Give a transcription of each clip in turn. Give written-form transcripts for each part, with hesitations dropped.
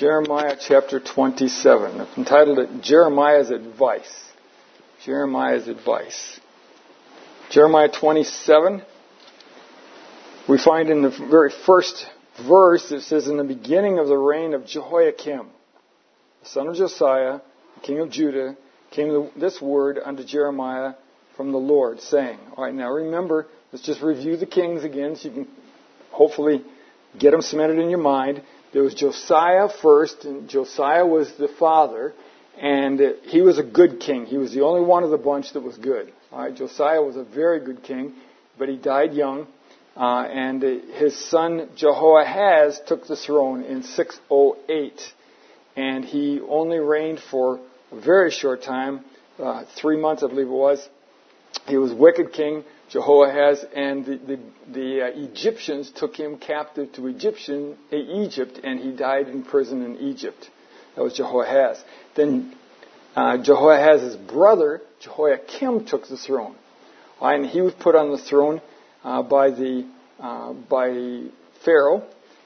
Jeremiah chapter 27. I've entitled it Jeremiah's Advice. Jeremiah's Advice. Jeremiah 27, we find in the very first verse, it says, in the beginning of the reign of Jehoiakim, the son of Josiah, the king of Judah, came this word unto Jeremiah from the Lord, saying, all right, now remember, let's just review the kings again so you can hopefully get them cemented in your mind. There was Josiah first, and Josiah was the father, and he was a good king. He was the only one of the bunch that was good. All right, Josiah was a very good king, but he died young, and his son Jehoahaz took the throne in 608, and he only reigned for a very short time, 3 months I believe it was. He was a wicked king, Jehoahaz, and the Egyptians took him captive to Egypt, and he died in prison in Egypt. That was Jehoahaz. Then Jehoahaz's brother, Jehoiakim, took the throne. And he was put on the throne by Pharaoh.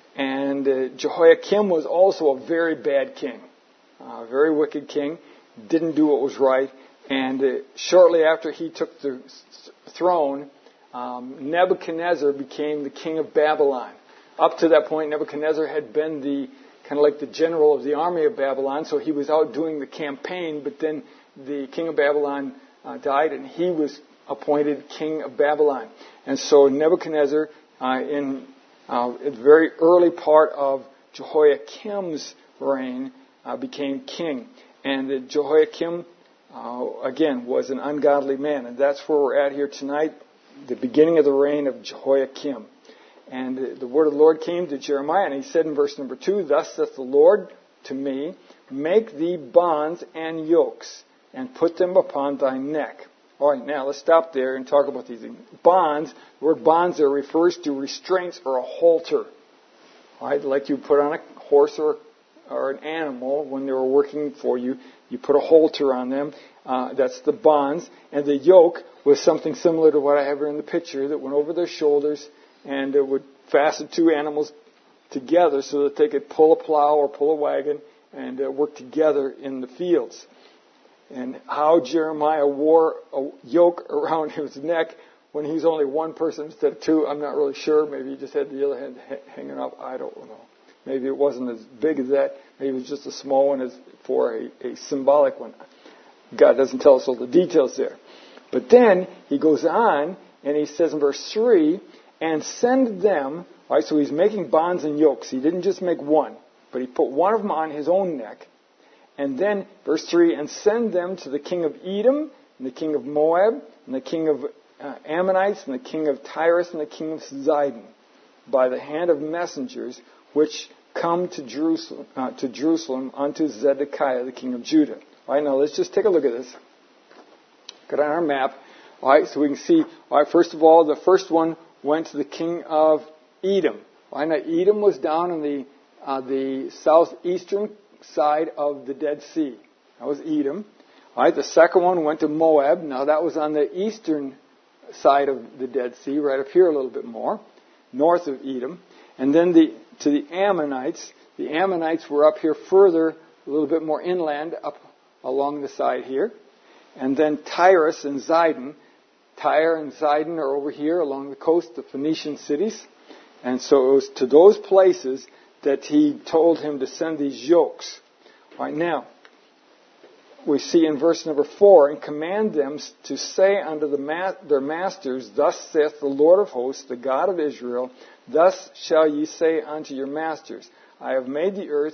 And Jehoiakim was also a very bad king, a very wicked king, didn't do what was right. And shortly after he took the throne, Nebuchadnezzar became the king of Babylon. Up to that point, Nebuchadnezzar had been kind of like the general of the army of Babylon, so he was out doing the campaign, but then the king of Babylon died, and he was appointed king of Babylon. And so Nebuchadnezzar, in the very early part of Jehoiakim's reign, became king. And Jehoiakim, again, was an ungodly man. And that's where we're at here tonight, the beginning of the reign of Jehoiakim. And the word of the Lord came to Jeremiah, and he said in verse number 2, Thus saith the Lord to me, Make thee bonds and yokes, and put them upon thy neck. All right, now let's stop there and talk about these things. Bonds, the word bonds there refers to restraints or a halter. All right, like you put on a horse or an animal when they were working for you. You put a halter on them. That's the bonds. And the yoke was something similar to what I have here in the picture that went over their shoulders, and it would fasten two animals together so that they could pull a plow or pull a wagon and work together in the fields. And how Jeremiah wore a yoke around his neck when he's only one person instead of two, I'm not really sure. Maybe he just had the other hand hanging up. I don't know. Maybe it wasn't as big as that. Maybe it was just a small one as for a symbolic one. God doesn't tell us all the details there. But then he goes on and he says in verse 3, and send them, all right, so he's making bonds and yokes. He didn't just make one, but he put one of them on his own neck. And then, verse 3, and send them to the king of Edom, and the king of Moab, and the king of Ammonites, and the king of Tyrus, and the king of Zidon, by the hand of messengers, which come to Jerusalem unto Zedekiah, the king of Judah. All right, now let's just take a look at this. Get on our map. All right, so we can see, all right, first of all, the first one went to the king of Edom. All right, now Edom was down on the southeastern side of the Dead Sea. That was Edom. All right, the second one went to Moab. Now that was on the eastern side of the Dead Sea, right up here a little bit more, north of Edom. And then to the Ammonites. The Ammonites were up here further, a little bit more inland, up along the side here. And then Tyrus and Zidon. Tyre and Zidon are over here along the coast, the Phoenician cities. And so it was to those places that he told him to send these yokes. All right, now, we see in verse number 4, and command them to say unto their masters, Thus saith the Lord of hosts, the God of Israel, Thus shall ye say unto your masters, I have made the earth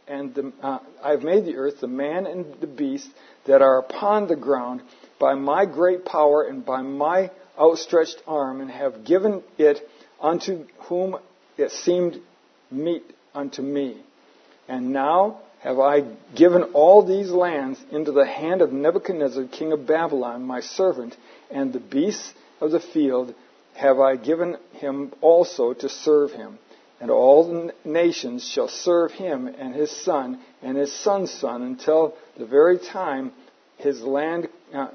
the man and the beast that are upon the ground by my great power and by my outstretched arm, and have given it unto whom it seemed meet unto me. And now have I given all these lands into the hand of Nebuchadnezzar, king of Babylon, my servant, and the beasts of the field have I given him also to serve him. And all the nations shall serve him and his son's son, until the very time his land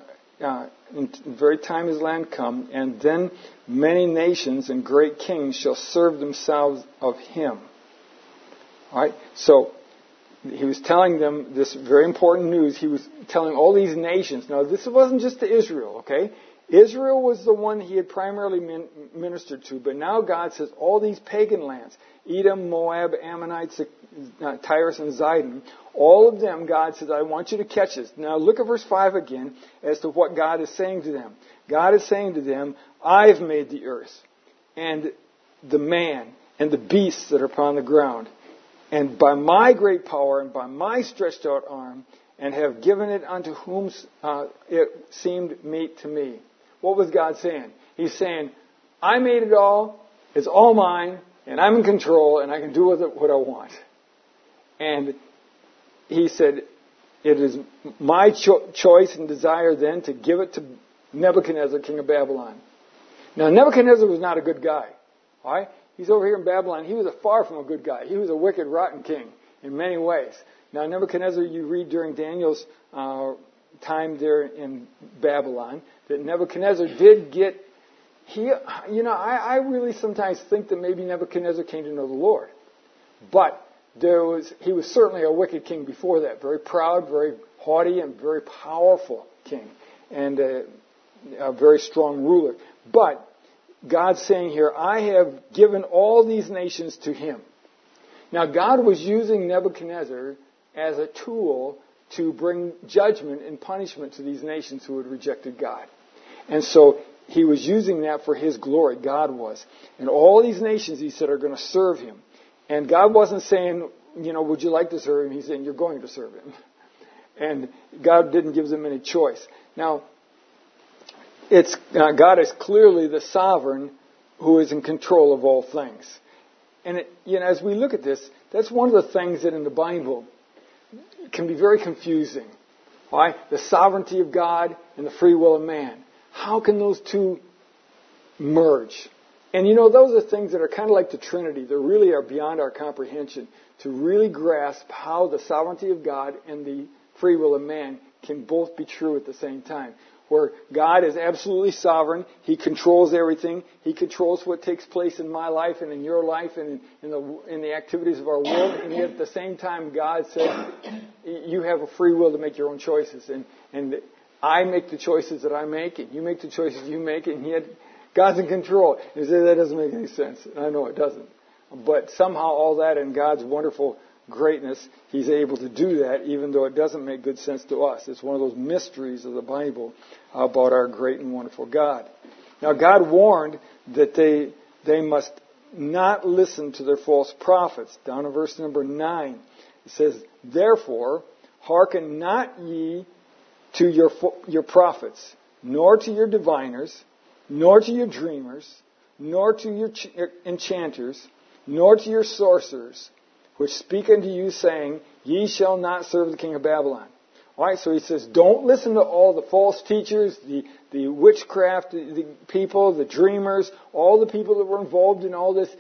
come, and then many nations and great kings shall serve themselves of him. All right, so he was telling them this very important news. He was telling all these nations. Now, this wasn't just to Israel, okay? Israel was the one he had primarily ministered to, but now God says all these pagan lands, Edom, Moab, Ammonites, Tyrus, and Zidon, all of them, God says, I want you to catch this. Now look at verse 5 again as to what God is saying to them. God is saying to them, I've made the earth, and the man, and the beasts that are upon the ground, and by my great power, and by my stretched out arm, and have given it unto whom it seemed meet to me. What was God saying? He's saying, I made it all, it's all mine, and I'm in control, and I can do with it what I want. And he said, it is my choice and desire then to give it to Nebuchadnezzar, king of Babylon. Now, Nebuchadnezzar was not a good guy. All right? He's over here in Babylon. He was far from a good guy. He was a wicked, rotten king in many ways. Now, Nebuchadnezzar, you read during Daniel's time there in Babylon, that Nebuchadnezzar did get, I really sometimes think that maybe Nebuchadnezzar came to know the Lord. But he was certainly a wicked king before that. Very proud, very haughty, and very powerful king. And a very strong ruler. But God's saying here, I have given all these nations to him. Now, God was using Nebuchadnezzar as a tool to bring judgment and punishment to these nations who had rejected God. And so he was using that for his glory. God was. And all these nations, he said, are going to serve him. And God wasn't saying, would you like to serve him? He's saying, you're going to serve him. And God didn't give them any choice. Now, God is clearly the sovereign who is in control of all things. And as we look at this, that's one of the things that in the Bible can be very confusing. Right? The sovereignty of God and the free will of man. How can those two merge? And those are things that are kind of like the Trinity. They really are beyond our comprehension to really grasp how the sovereignty of God and the free will of man can both be true at the same time. Where God is absolutely sovereign. He controls everything. He controls what takes place in my life and in your life and in the activities of our world. And yet at the same time, God said, you have a free will to make your own choices. And I make the choices that I make, and you make the choices you make, and yet God's in control. You say, that doesn't make any sense. And I know it doesn't. But somehow all that in God's wonderful greatness, He's able to do that, even though it doesn't make good sense to us. It's one of those mysteries of the Bible about our great and wonderful God. Now, God warned that they must not listen to their false prophets. Down in verse number 9, it says, therefore, hearken not ye to your prophets, nor to your diviners, nor to your dreamers, nor to your enchanters, nor to your sorcerers, which speak unto you, saying, ye shall not serve the king of Babylon. All right, so he says, don't listen to all the false teachers, the witchcraft, the people, the dreamers, all the people that were involved in all this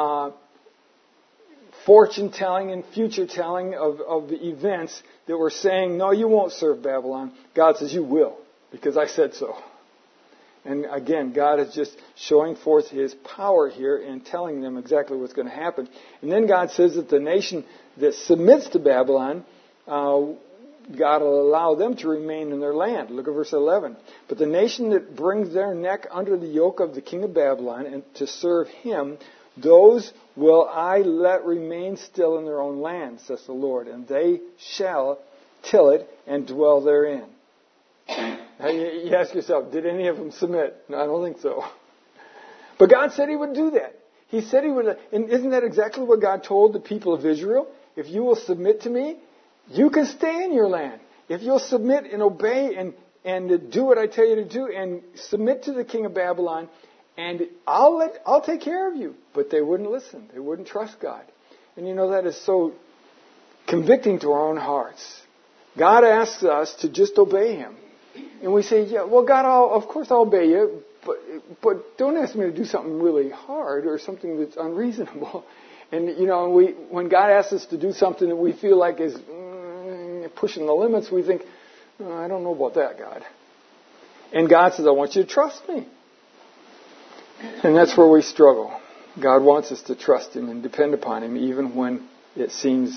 fortune-telling and future-telling of the events that were saying, no, you won't serve Babylon. God says, you will, because I said so. And again, God is just showing forth His power here and telling them exactly what's going to happen. And then God says that the nation that submits to Babylon, God will allow them to remain in their land. Look at verse 11. But the nation that brings their neck under the yoke of the king of Babylon and to serve him, those will I let remain still in their own land, says the Lord, and they shall till it and dwell therein. Now you ask yourself, did any of them submit? No, I don't think so. But God said He would do that. He said He would. And isn't that exactly what God told the people of Israel? If you will submit to me, you can stay in your land. If you'll submit and obey and do what I tell you to do and submit to the king of Babylon, and I'll take care of you. But they wouldn't listen. They wouldn't trust God. And that is so convicting to our own hearts. God asks us to just obey Him. And we say, yeah, well, God, of course I'll obey you, but don't ask me to do something really hard or something that's unreasonable. And, when God asks us to do something that we feel like is pushing the limits, we think, oh, I don't know about that, God. And God says, I want you to trust me. And that's where we struggle. God wants us to trust Him and depend upon Him, even when it seems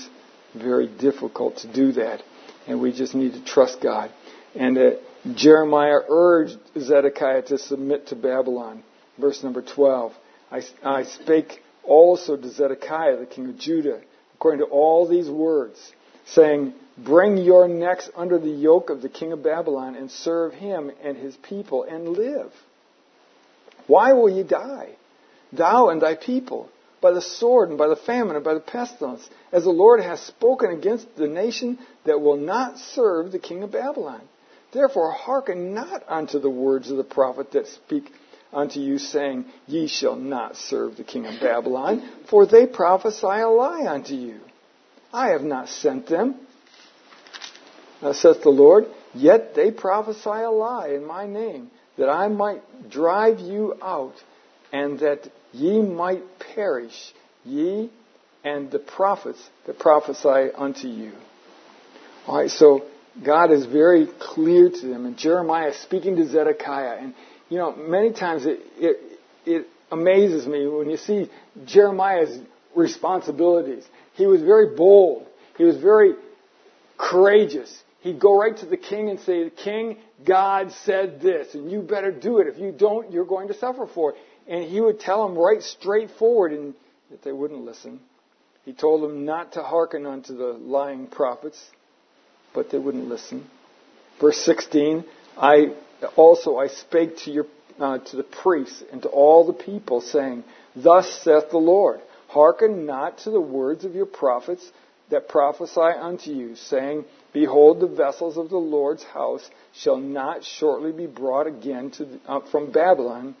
very difficult to do that. And we just need to trust God. And Jeremiah urged Zedekiah to submit to Babylon. Verse number 12. I spake also to Zedekiah, the king of Judah, according to all these words, saying, bring your necks under the yoke of the king of Babylon and serve him and his people and live. Why will ye die, thou and thy people, by the sword and by the famine and by the pestilence, as the Lord hath spoken against the nation that will not serve the king of Babylon? Therefore hearken not unto the words of the prophet that speak unto you, saying, ye shall not serve the king of Babylon, for they prophesy a lie unto you. I have not sent them, saith the Lord, yet they prophesy a lie in my name, that I might drive you out, and that ye might perish, ye and the prophets that prophesy unto you. All right, so God is very clear to them, and Jeremiah is speaking to Zedekiah. And many times it amazes me when you see Jeremiah's responsibilities. He was very bold. He was very courageous. He'd go right to the king and say, King, God said this, and you better do it. If you don't, you're going to suffer for it. And he would tell them right straightforward, and yet they wouldn't listen. He told them not to hearken unto the lying prophets, but they wouldn't listen. Verse 16, I spake to the priests and to all the people, saying, thus saith the Lord, hearken not to the words of your prophets that prophesy unto you, saying, behold, the vessels of the Lord's house shall not shortly be brought again from Babylon.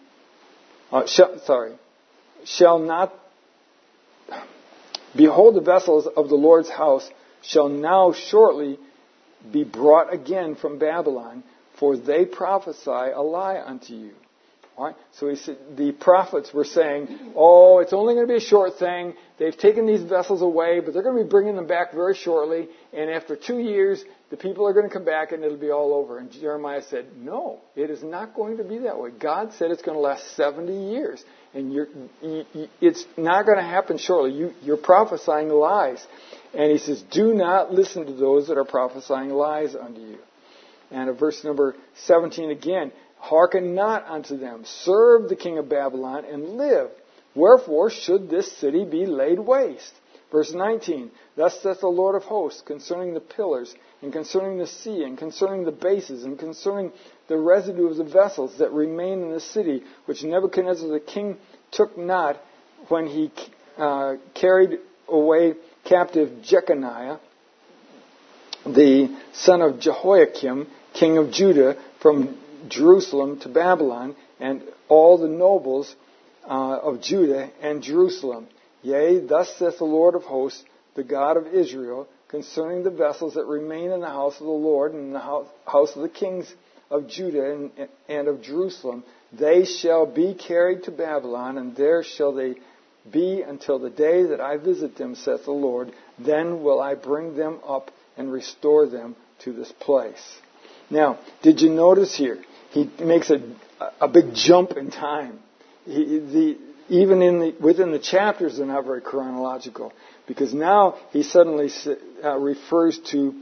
Behold, the vessels of the Lord's house shall now shortly be brought again from Babylon, for they prophesy a lie unto you. All right? So he said, the prophets were saying, oh, it's only going to be a short thing. They've taken these vessels away, but they're going to be bringing them back very shortly. And after 2 years, the people are going to come back and it'll be all over. And Jeremiah said, no, it is not going to be that way. God said it's going to last 70 years. And it's not going to happen shortly. You're prophesying lies. And he says, do not listen to those that are prophesying lies unto you. And at verse number 17 again, hearken not unto them. Serve the king of Babylon and live. Wherefore should this city be laid waste? Verse 19, thus saith the Lord of hosts concerning the pillars, and concerning the sea, and concerning the bases, and concerning the residue of the vessels that remain in the city, which Nebuchadnezzar the king took not when he carried away captive Jeconiah, the son of Jehoiakim, king of Judah, from Jerusalem to Babylon, and all the nobles of Judah and Jerusalem. Yea, thus saith the Lord of hosts, the God of Israel, concerning the vessels that remain in the house of the Lord and in the house of the kings of Judah and of Jerusalem. They shall be carried to Babylon, and there shall they be until the day that I visit them, saith the Lord. Then will I bring them up and restore them to this place. Now, did you notice here? He makes a big jump in time. Even within the chapters, they're not very chronological, because now he suddenly refers to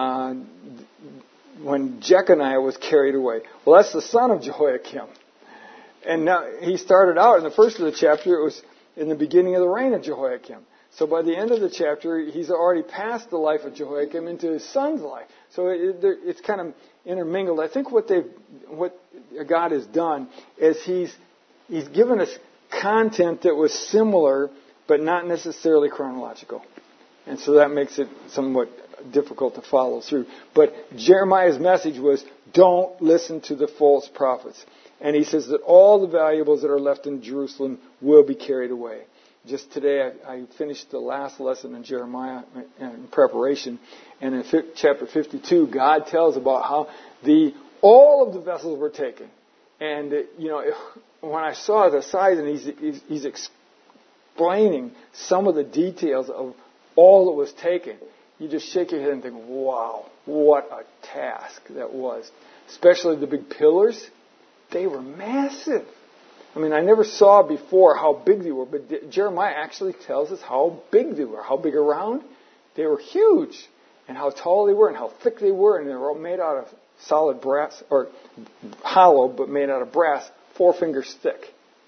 when Jeconiah was carried away. Well, that's the son of Jehoiakim, and now he started out in the first of the chapter. It was in the beginning of the reign of Jehoiakim. So by the end of the chapter, he's already passed the life of Jehoiakim into his son's life. So it's kind of intermingled. I think what God has done is He's given us content that was similar, but not necessarily chronological, and so that makes it somewhat difficult to follow through. But Jeremiah's message was, don't listen to the false prophets, and he says that all the valuables that are left in Jerusalem will be carried away. Just today, I finished the last lesson in Jeremiah in preparation, and in chapter 52, God tells about how all of the vessels were taken. And when I saw the size, and he's explaining some of the details of all that was taken, you just shake your head and think, wow, what a task that was. Especially the big pillars, they were massive. I mean, I never saw before how big they were, but Jeremiah actually tells us how big they were. How big around? They were huge. And how tall they were and how thick they were. And they were all made out of solid brass, or hollow, but made out of brass, 4 fingers thick.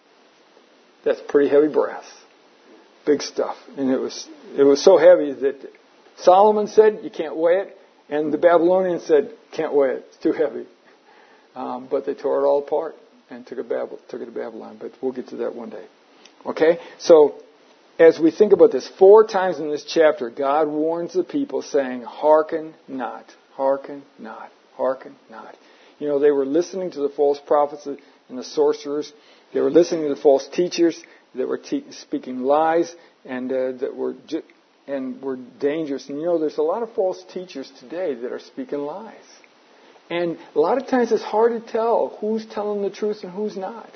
That's pretty heavy brass. Big stuff. And it was so heavy that Solomon said, you can't weigh it. And the Babylonians said, can't weigh it. It's too heavy. But they tore it all apart and took it to Babylon. But we'll get to that one day. Okay? So, as we think about this, 4 times in this chapter, God warns the people saying, hearken not, hearken not, hearken not. You know, they were listening to the false prophets and the sorcerers. They were listening to the false teachers that were speaking lies and that were dangerous. And you know, there's a lot of false teachers today that are speaking lies. And a lot of times it's hard to tell who's telling the truth and who's not.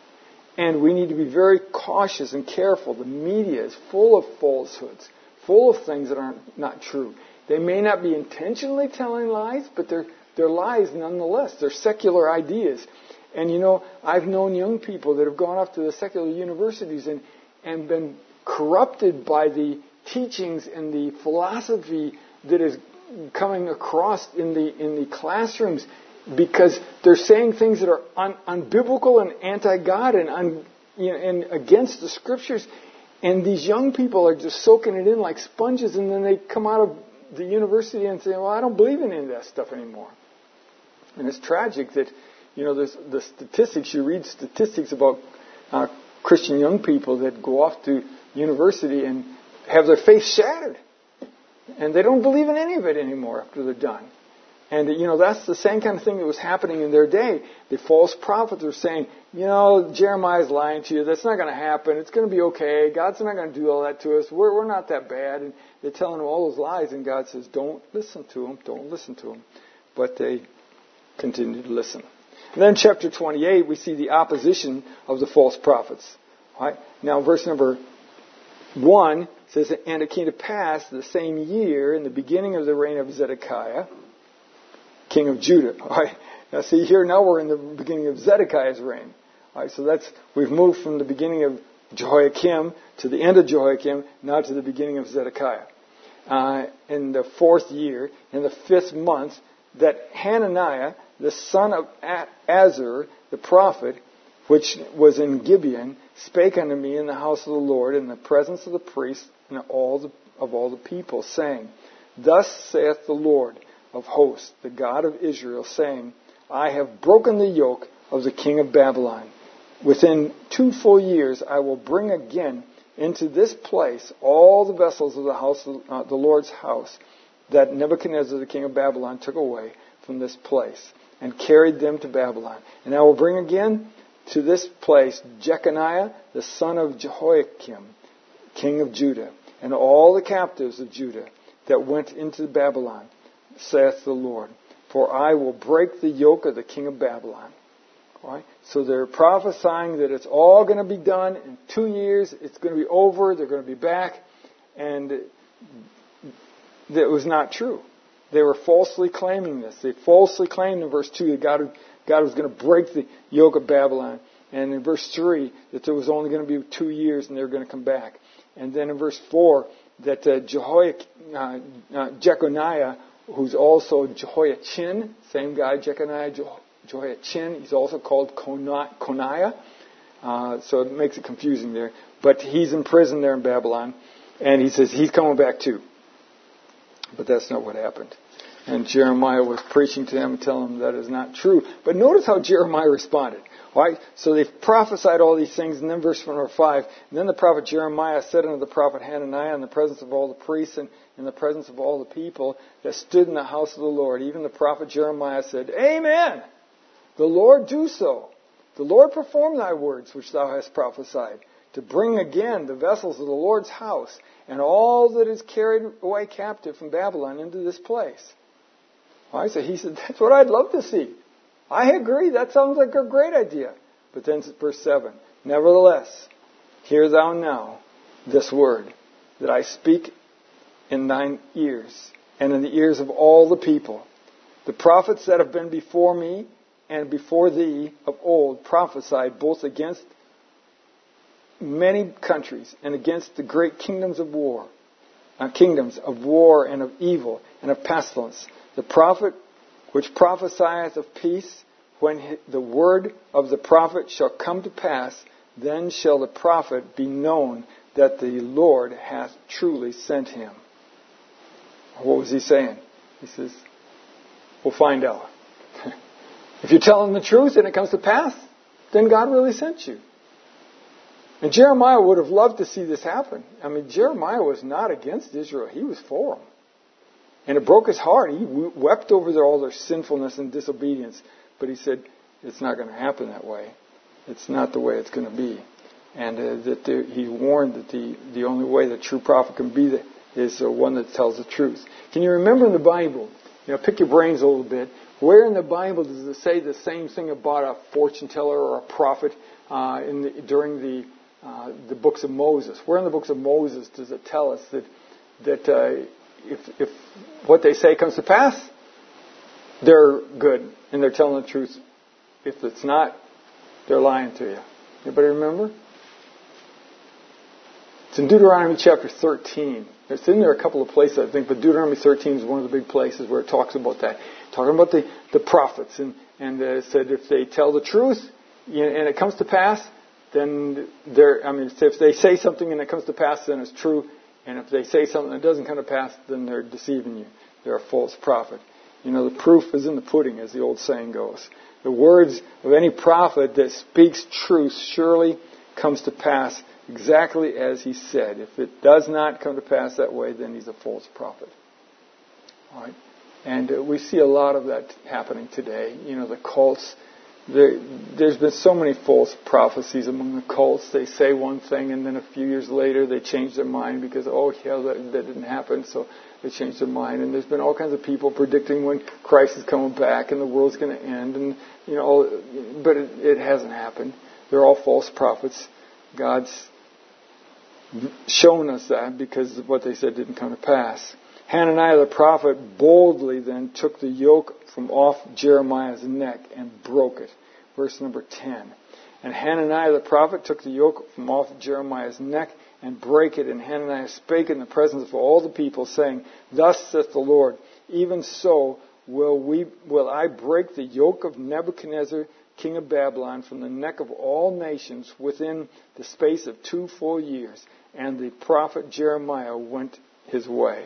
And we need to be very cautious and careful. The media is full of falsehoods, full of things that are not true. They may not be intentionally telling lies, but they're lies nonetheless. They're secular ideas. And you know, I've known young people that have gone off to the secular universities and been corrupted by the teachings and the philosophy that is coming across in the classrooms, because they're saying things that are unbiblical and anti-God and against the Scriptures. And these young people are just soaking it in like sponges, and then they come out of the university and say, well, I don't believe in any of that stuff anymore. And it's tragic that, you know, there's the statistics, you read statistics about Christian young people that go off to university and have their faith shattered. And they don't believe in any of it anymore after they're done. And, you know, that's the same kind of thing that was happening in their day. The false prophets were saying, you know, Jeremiah's lying to you. That's not going to happen. It's going to be okay. God's not going to do all that to us. We're not that bad. And they're telling them all those lies. And God says, don't listen to them. Don't listen to them. But they continue to listen. And then chapter 28, we see the opposition of the false prophets. All right? Now, verse number 1 says, and it came to pass the same year, in the beginning of the reign of Zedekiah, king of Judah. All right. Now see here, now we're in the beginning of Zedekiah's reign. All right, so we've moved from the beginning of Jehoiakim to the end of Jehoiakim, now to the beginning of Zedekiah. In the 4th year, in the 5th month, that Hananiah, the son of Azur, the prophet, which was in Gibeon, spake unto me in the house of the Lord, in the presence of the priests and of all the people, saying, thus saith the Lord of hosts, the God of Israel, saying, I have broken the yoke of the king of Babylon. Within 2 full years I will bring again into this place all the vessels of the house, the Lord's house, that Nebuchadnezzar the king of Babylon took away from this place, and carried them to Babylon. And I will bring again to this place Jeconiah the son of Jehoiakim, king of Judah, and all the captives of Judah that went into Babylon, saith the Lord. For I will break the yoke of the king of Babylon. All right? So they're prophesying that it's all going to be done in 2 years. It's going to be over. They're going to be back. And that was not true. They were falsely claiming this. They falsely claimed in verse 2 that God was going to break the yoke of Babylon. And in verse 3 that there was only going to be 2 years and they were going to come back. And then in verse 4 that Jeconiah, who's also Jehoiachin, same guy, Jeconiah, Jehoiachin, he's also called Coniah, so it makes it confusing there. But he's in prison there in Babylon, and he says he's coming back too. But that's not what happened. And Jeremiah was preaching to them, telling them that is not true. But notice how Jeremiah responded. All right, so they've prophesied all these things, and then verse number 5, and then the prophet Jeremiah said unto the prophet Hananiah in the presence of all the priests and in the presence of all the people that stood in the house of the Lord, even the prophet Jeremiah said, Amen! The Lord do so. The Lord perform thy words which thou hast prophesied, to bring again the vessels of the Lord's house and all that is carried away captive from Babylon into this place. All right, so he said, that's what I'd love to see. I agree. That sounds like a great idea. But then verse 7, nevertheless, hear thou now this word that I speak in thine ears and in the ears of all the people. The prophets that have been before me and before thee of old prophesied both against many countries and against the great kingdoms of war, kingdoms, of war and of evil and of pestilence. The prophet which prophesieth of peace, when the word of the prophet shall come to pass, then shall the prophet be known that the Lord hath truly sent him. What was he saying? He says, we'll find out. If you're telling the truth and it comes to pass, then God really sent you. And Jeremiah would have loved to see this happen. I mean, Jeremiah was not against Israel. He was for them. And it broke his heart. He wept over all their sinfulness and disobedience. But he said, it's not going to happen that way. It's not the way it's going to be. And he warned that the only way the true prophet can be is one that tells the truth. Can you remember in the Bible, pick your brains a little bit, where in the Bible does it say the same thing about a fortune teller or a prophet during the books of Moses? Where in the books of Moses does it tell us that if what they say comes to pass, they're good and they're telling the truth? If it's not, they're lying to you. Anybody remember? It's in Deuteronomy chapter 13. It's in there a couple of places, I think, but Deuteronomy 13 is one of the big places where it talks about that. Talking about the prophets. And it said if they tell the truth and it comes to pass, then if they say something and it comes to pass, then it's true. And if they say something that doesn't come to pass, then they're deceiving you. They're a false prophet. The proof is in the pudding, as the old saying goes. The words of any prophet that speaks truth surely comes to pass exactly as he said. If it does not come to pass that way, then he's a false prophet. All right? And we see a lot of that happening today. The cults. There's been so many false prophecies among the cults. They say one thing, and then a few years later they change their mind because, that didn't happen, so they changed their mind. And there's been all kinds of people predicting when Christ is coming back and the world's going to end, and but it hasn't happened. They're all false prophets. God's shown us that because of what they said didn't come to pass. Hananiah the prophet boldly then took the yoke from off Jeremiah's neck and broke it. Verse number 10. And Hananiah the prophet took the yoke from off Jeremiah's neck and brake it. And Hananiah spake in the presence of all the people, saying, Thus saith the Lord, even so will I break the yoke of Nebuchadnezzar, king of Babylon, from the neck of all nations within the space of 2 full years. And the prophet Jeremiah went his way.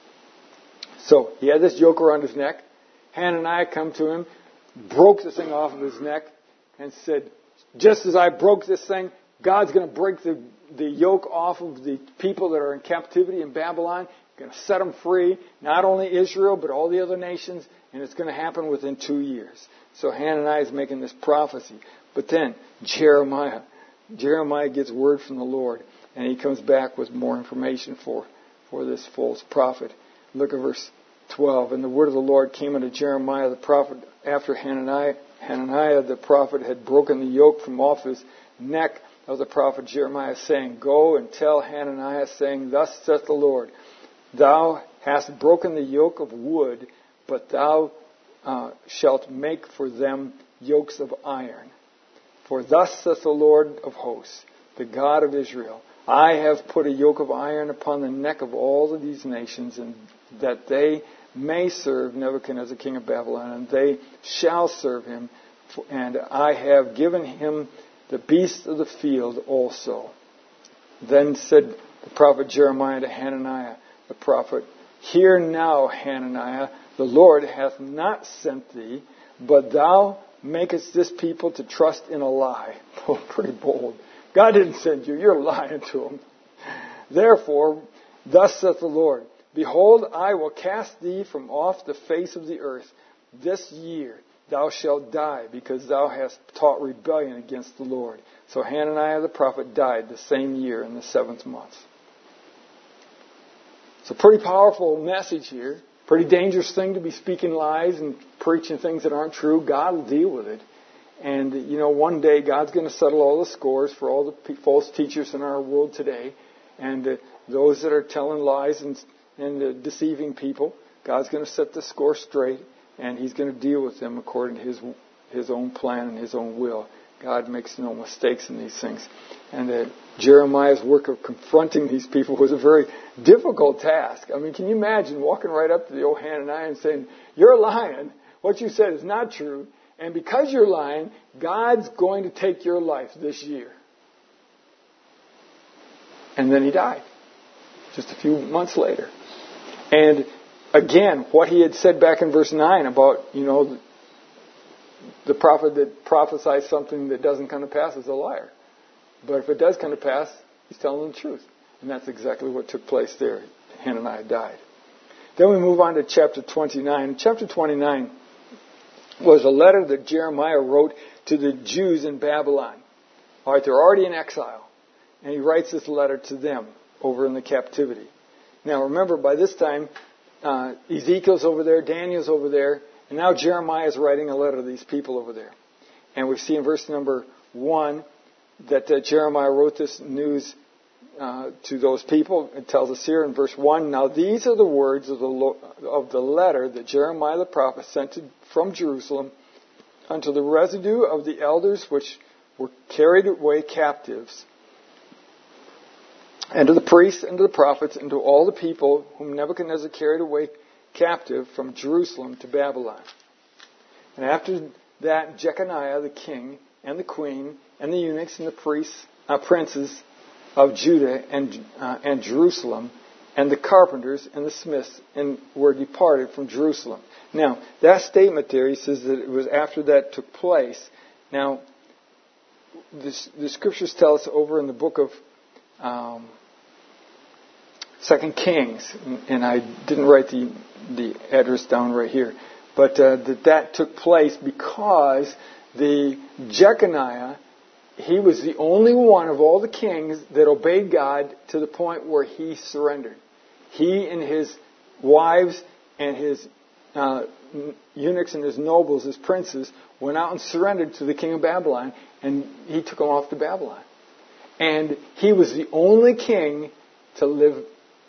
So he had this yoke around his neck. Hananiah come to him, broke the thing off of his neck, and said, just as I broke this thing, God's going to break the yoke off of the people that are in captivity in Babylon. He's going to set them free, not only Israel, but all the other nations, and it's going to happen within 2 years. So Hananiah is making this prophecy. But then Jeremiah gets word from the Lord, and he comes back with more information for this false prophet. Look at verse 12. And the word of the Lord came unto Jeremiah the prophet after Hananiah the prophet had broken the yoke from off his neck of the prophet Jeremiah, saying, Go and tell Hananiah, saying, Thus saith the Lord, Thou hast broken the yoke of wood, but thou shalt make for them yokes of iron. For thus saith the Lord of hosts, the God of Israel, I have put a yoke of iron upon the neck of all of these nations, and that they may serve Nebuchadnezzar, king of Babylon, and they shall serve him. And I have given him the beasts of the field also. Then said the prophet Jeremiah to Hananiah the prophet, Hear now, Hananiah, the Lord hath not sent thee, but thou makest this people to trust in a lie. Oh, pretty bold. God didn't send you. You're lying to them. Therefore, thus saith the Lord, Behold, I will cast thee from off the face of the earth. This year thou shalt die, because thou hast taught rebellion against the Lord. So Hananiah the prophet died the same year in the 7th month. It's a pretty powerful message here. Pretty dangerous thing to be speaking lies and preaching things that aren't true. God will deal with it. And, one day God's going to settle all the scores for all the false teachers in our world today. And those that are telling lies and deceiving people, God's going to set the score straight. And He's going to deal with them according to His own plan and His own will. God makes no mistakes in these things. And that Jeremiah's work of confronting these people was a very difficult task. I mean, can you imagine walking right up to the old Hananiah and saying, "You're lying. What you said is not true. And because you're lying, God's going to take your life this year." And then he died just a few months later. And again, what he had said back in verse 9 about, the prophet that prophesies something that doesn't come to pass is a liar. But if it does come to pass, he's telling the truth. And that's exactly what took place there. Hananiah died. Then we move on to chapter 29. Chapter 29 was a letter that Jeremiah wrote to the Jews in Babylon. All right, they're already in exile. And he writes this letter to them over in the captivity. Now remember, by this time, Ezekiel's over there, Daniel's over there, and now Jeremiah is writing a letter to these people over there. And we see in verse number 1 that Jeremiah wrote this news to those people. It tells us here in verse 1, "Now these are the words of the letter that Jeremiah the prophet sent from Jerusalem unto the residue of the elders which were carried away captives, and to the priests and to the prophets and to all the people whom Nebuchadnezzar carried away captive from Jerusalem to Babylon. And after that, Jeconiah the king and the queen and the eunuchs and the princes of Judah and Jerusalem and the carpenters and the smiths were departed from Jerusalem." Now, that statement there, he says that it was after that took place. Now, the scriptures tell us over in the book of 2 Kings, and I didn't write the address down right here, but that took place because the Jeconiah, he was the only one of all the kings that obeyed God to the point where he surrendered. He and his wives and his eunuchs and his nobles, his princes, went out and surrendered to the king of Babylon, and he took them off to Babylon. And he was the only king to live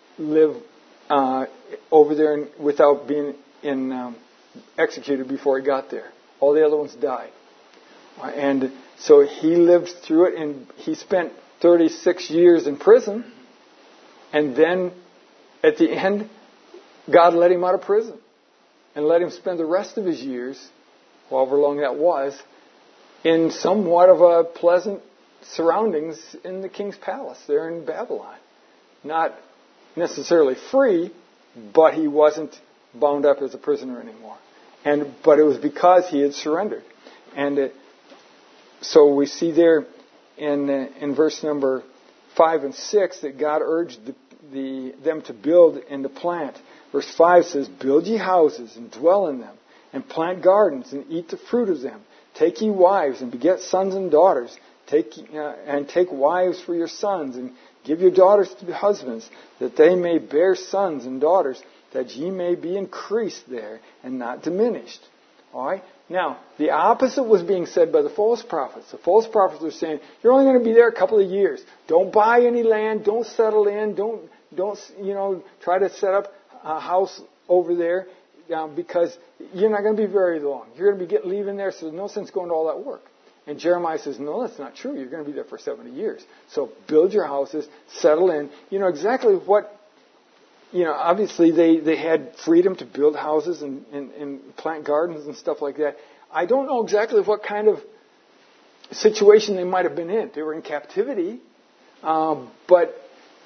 over there without being executed before he got there. All the other ones died. And so he lived through it, and he spent 36 years in prison. And then at the end, God let him out of prison and let him spend the rest of his years, however long that was, in somewhat of a pleasant surroundings in the king's palace there in Babylon. Not necessarily free, but he wasn't bound up as a prisoner anymore. But it was because he had surrendered. And so we see there in verse number 5 and 6 that God urged them to build and to plant. Verse 5 says, "Build ye houses and dwell in them, and plant gardens and eat the fruit of them. Take ye wives and beget sons and daughters. Take wives for your sons, and give your daughters to be husbands, that they may bear sons and daughters, that ye may be increased there and not diminished." All right? Now, the opposite was being said by the false prophets. The false prophets were saying, "You're only going to be there a couple of years. Don't buy any land. Don't settle in. Don't try to set up a house over there because you're not going to be very long. You're going to be leaving there, so there's no sense going to all that work." And Jeremiah says, "No, that's not true. You're going to be there for 70 years. So build your houses, settle in." Exactly what, obviously they had freedom to build houses and plant gardens and stuff like that. I don't know exactly what kind of situation they might have been in. They were in captivity, but,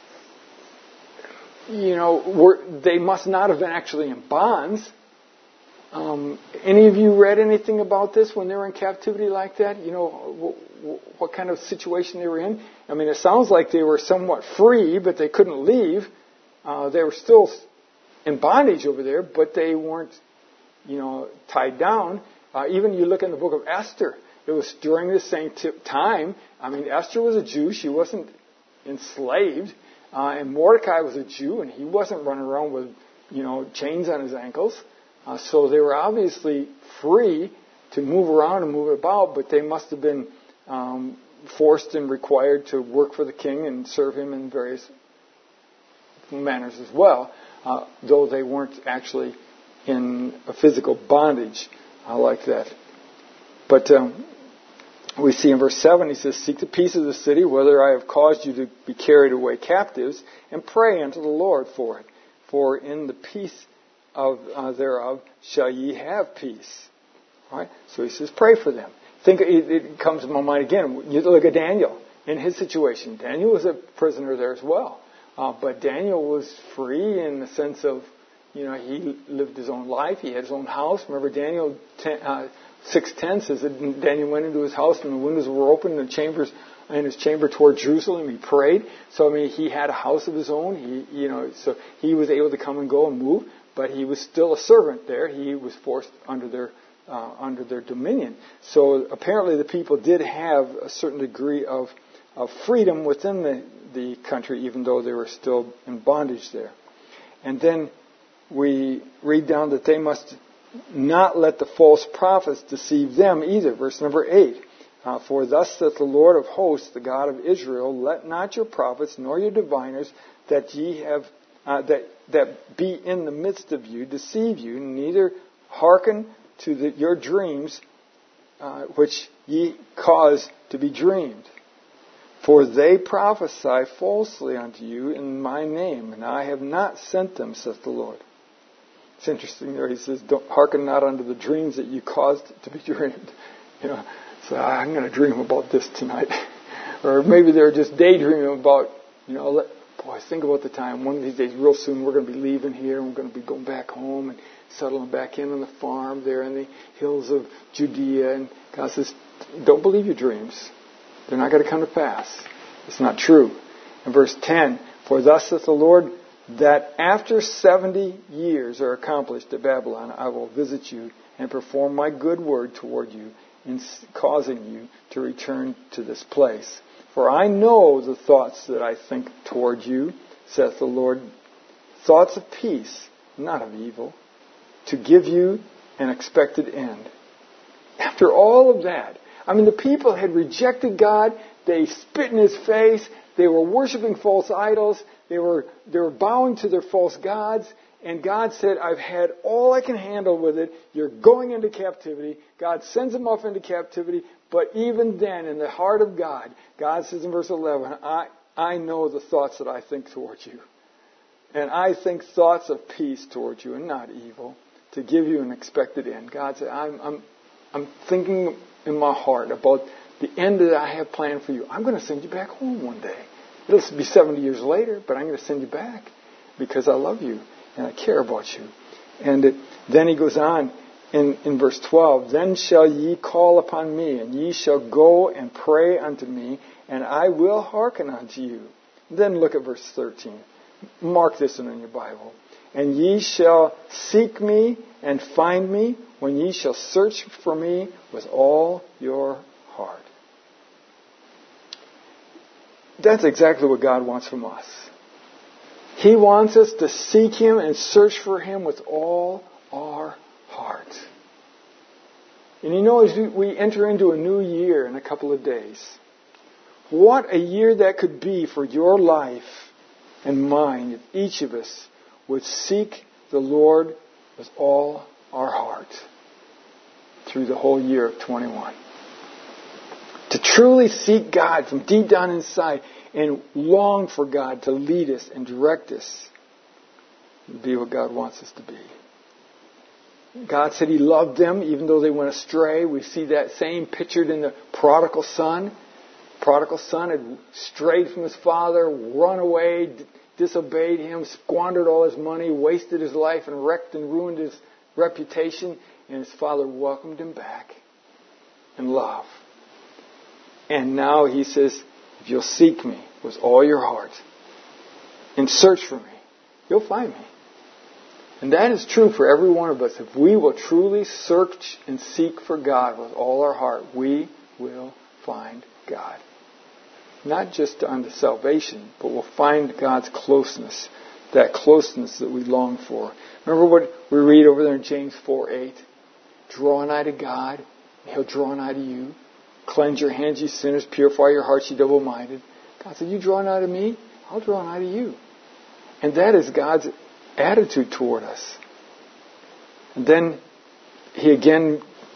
they must not have been actually in bonds. Any of you read anything about this when they were in captivity like that? What kind of situation they were in? I mean, it sounds like they were somewhat free, but they couldn't leave. They were still in bondage over there, but they weren't, tied down. Even you look in the book of Esther, it was during the same time. I mean, Esther was a Jew. She wasn't enslaved. And Mordecai was a Jew, and he wasn't running around with, chains on his ankles. So they were obviously free to move around and move about, but they must have been forced and required to work for the king and serve him in various manners as well, though they weren't actually in a physical bondage like that. But we see in verse 7, he says, "Seek the peace of the city, whether I have caused you to be carried away captives, and pray unto the Lord for it. For in the peace thereof shall ye have peace." All right? So he says, pray for them. It comes to my mind again. You look at Daniel in his situation. Daniel was a prisoner there as well. But Daniel was free in the sense of, he lived his own life. He had his own house. Remember, Daniel 6:10 says that Daniel went into his house and the windows were open in his chamber toward Jerusalem. He prayed. So, he had a house of his own. So he was able to come and go and move, but he was still a servant there. He was forced under their dominion. So apparently the people did have a certain degree of freedom within the country, even though they were still in bondage there. And then we read down that they must not let the false prophets deceive them either. Verse number 8. "For thus saith the Lord of hosts, the God of Israel, let not your prophets nor your diviners that ye have that be in the midst of you deceive you, neither hearken to your dreams which ye cause to be dreamed. For they prophesy falsely unto you in my name, and I have not sent them, saith the Lord." It's interesting there. He says, "Don't hearken not unto the dreams that you caused to be dreamed." So I'm going to dream about this tonight. Or maybe they're just daydreaming about, boy, think about the time. One of these days, real soon, we're going to be leaving here, and we're going to be going back home and settling back in on the farm there in the hills of Judea. And God says, don't believe your dreams. They're not going to come to pass. It's not true. In verse 10, "For thus saith the Lord, that after 70 years are accomplished at Babylon, I will visit you and perform my good word toward you in causing you to return to this place. For I know the thoughts that I think toward you, saith the Lord, thoughts of peace, not of evil, to give you an expected end." After all of that, the people had rejected God. They spit in His face. They were worshiping false idols. They were bowing to their false gods. And God said, "I've had all I can handle with it. You're going into captivity." God sends them off into captivity. But even then, in the heart of God, God says in verse 11, I know the thoughts that I think towards you. And I think thoughts of peace towards you and not evil, to give you an expected end. God said, I'm thinking in my heart about the end that I have planned for you. I'm going to send you back home one day. It'll be 70 years later, but I'm going to send you back because I love you and I care about you. And then he goes on in verse 12, "Then shall ye call upon me, and ye shall go and pray unto me, and I will hearken unto you." Then look at verse 13. Mark this one in your Bible. "And ye shall seek me and find me when ye shall search for me with all your heart." That's exactly what God wants from us. He wants us to seek Him and search for Him with all our heart. And as we enter into a new year in a couple of days, what a year that could be for your life and mine if each of us would seek the Lord with all our heart through the whole year of 21. To truly seek God from deep down inside and long for God to lead us and direct us and be what God wants us to be. God said He loved them even though they went astray. We see that same pictured in the prodigal son. Prodigal son had strayed from his father, run away, disobeyed him, squandered all his money, wasted his life, and wrecked and ruined his reputation. And his father welcomed him back in love. And now he says, if you'll seek me with all your heart and search for me, you'll find me. And that is true for every one of us. If we will truly search and seek for God with all our heart, we will find God. Not just unto salvation, but we'll find God's closeness, that closeness that we long for. Remember what we read over there in James 4:8? Draw nigh to God, and He'll draw nigh to you. Cleanse your hands, you sinners. Purify your hearts, you double-minded. God said, you draw nigh to me, I'll draw nigh to you. And that is God's attitude toward us. And then He again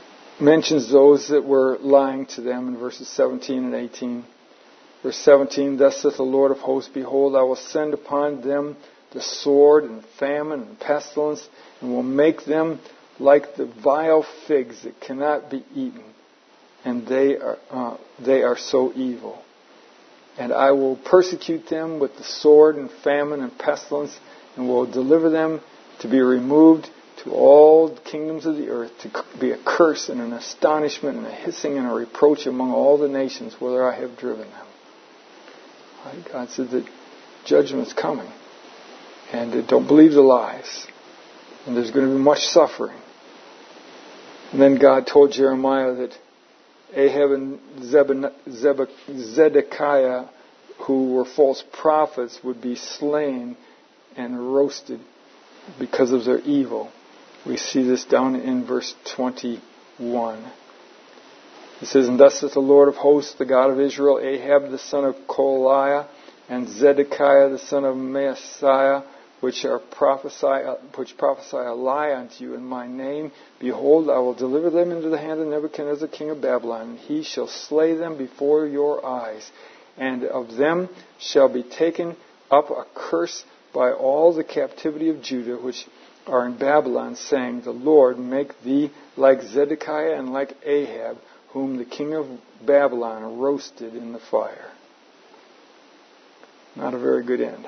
mentions those that were lying to them in verses 17 and 18. Verse 17, thus saith the Lord of hosts, behold, I will send upon them the sword and famine and pestilence, and will make them like the vile figs that cannot be eaten, and they are so evil. And I will persecute them with the sword and famine and pestilence, and will deliver them to be removed to all the kingdoms of the earth, to be a curse and an astonishment and a hissing and a reproach among all the nations whither I have driven them. Right? God said that judgment's coming. And don't believe the lies. And there's going to be much suffering. And then God told Jeremiah that Ahab and Zedekiah, who were false prophets, would be slain and roasted because of their evil. We see this down in verse 21. It says, and thus saith the Lord of hosts, the God of Israel, Ahab the son of Kolaiah, and Zedekiah the son of Maaseiah, which prophesy a lie unto you in my name. Behold, I will deliver them into the hand of Nebuchadnezzar king of Babylon, and he shall slay them before your eyes. And of them shall be taken up a curse by all the captivity of Judah, which are in Babylon, saying, the Lord make thee like Zedekiah and like Ahab, whom the king of Babylon roasted in the fire. Not a very good end.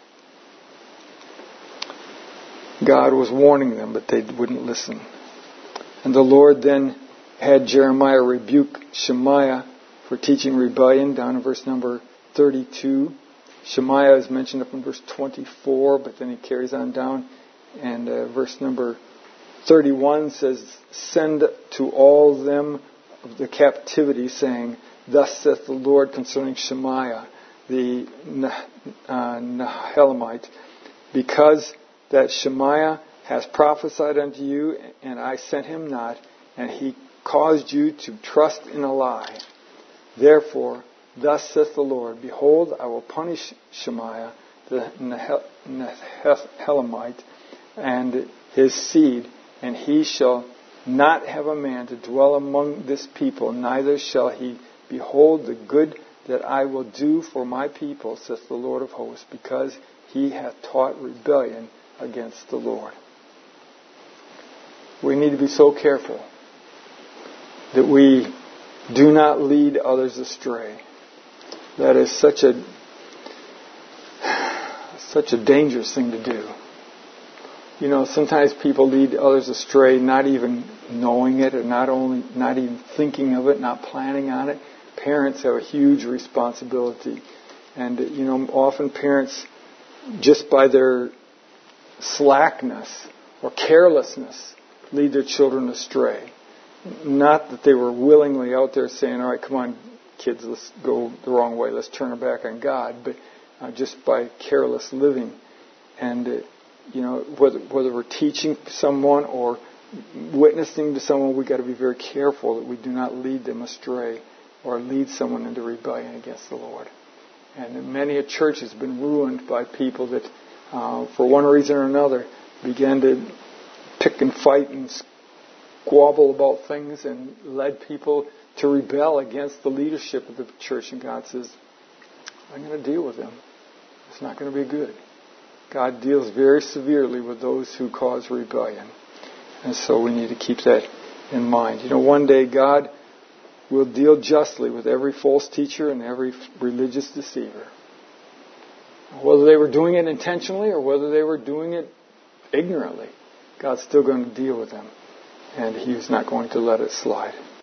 God was warning them, but they wouldn't listen. And the Lord then had Jeremiah rebuke Shemaiah for teaching rebellion, down in verse number 32. Shemaiah is mentioned up in verse 24, but then he carries on down. And verse number 31 says, send to all them of the captivity, saying, thus saith the Lord concerning Shemaiah, the Nehelamite, because that Shemaiah has prophesied unto you, and I sent him not, and he caused you to trust in a lie. Therefore, thus saith the Lord, behold, I will punish Shemaiah, the Nehelamite, and his seed, and he shall not have a man to dwell among this people, neither shall he behold the good that I will do for my people, saith the Lord of hosts, because he hath taught rebellion against the Lord. We need to be so careful that we do not lead others astray. That is such a dangerous thing to do. You know, sometimes people lead others astray not even knowing it, or not even thinking of it, not planning on it. Parents have a huge responsibility. And, you know, often parents, just by their slackness or carelessness, lead their children astray. Not that they were willingly out there saying, all right, come on, kids, let's go the wrong way, let's turn our back on God, but just by careless living. And, you know, whether we're teaching someone or witnessing to someone, we've got to be very careful that we do not lead them astray or lead someone into rebellion against the Lord. And many a church has been ruined by people that, for one reason or another, began to pick and fight and squabble about things and led people to rebel against the leadership of the church. And God says, I'm going to deal with them. It's not going to be good. God deals very severely with those who cause rebellion. And so we need to keep that in mind. You know, one day God will deal justly with every false teacher and every religious deceiver. Whether they were doing it intentionally or whether they were doing it ignorantly, God's still going to deal with them. And He's not going to let it slide.